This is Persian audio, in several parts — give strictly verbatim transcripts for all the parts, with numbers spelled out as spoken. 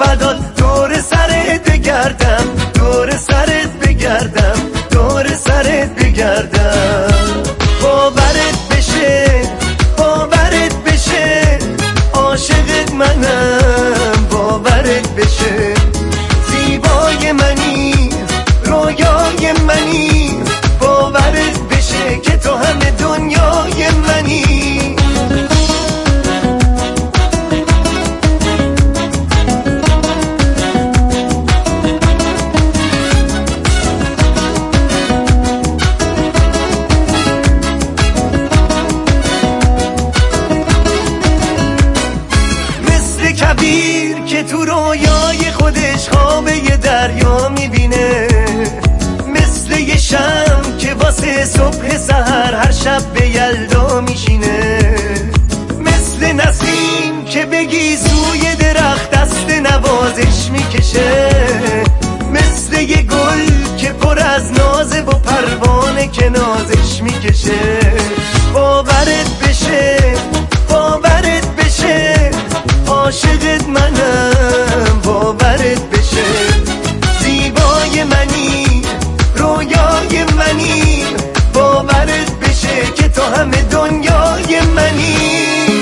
فدات دور سرت بگردم، دور سرت بگردم، دور سرت بگردم. باورت بشه، باورت بشه، عاشقت منم، باورت بشه. زیبای منی، رویای منی، باورت بشه که تو همه دنیای منی. کبیر که تو رویای خودش خواب یه دریا میبینه، مثل یه شم که واسه صبح سحر هر شب به یلدا میشینه، مثل نسیم که بگی سوی درخت دست نوازش میکشه، مثل یه گل که پر از نازه و پروانه که نازش میکشه. باورت بشه، باورت بشه، عاشقت منم، باورت بشه. زیبای منی، رویای منی، باورت بشه که تو همه دنیای منی.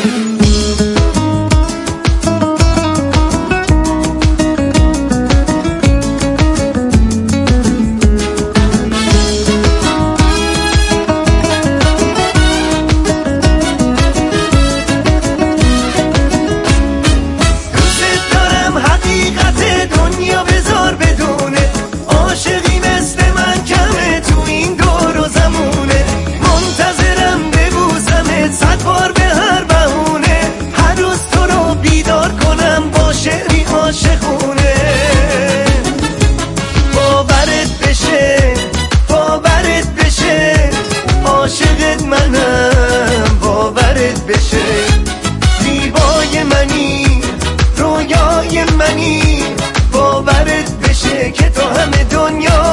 عاشقونه باورت بشه، باورت بشه، عاشقت منم، باورت بشه. زیبای منی، رویای منی، باورت بشه که تو همه دنیا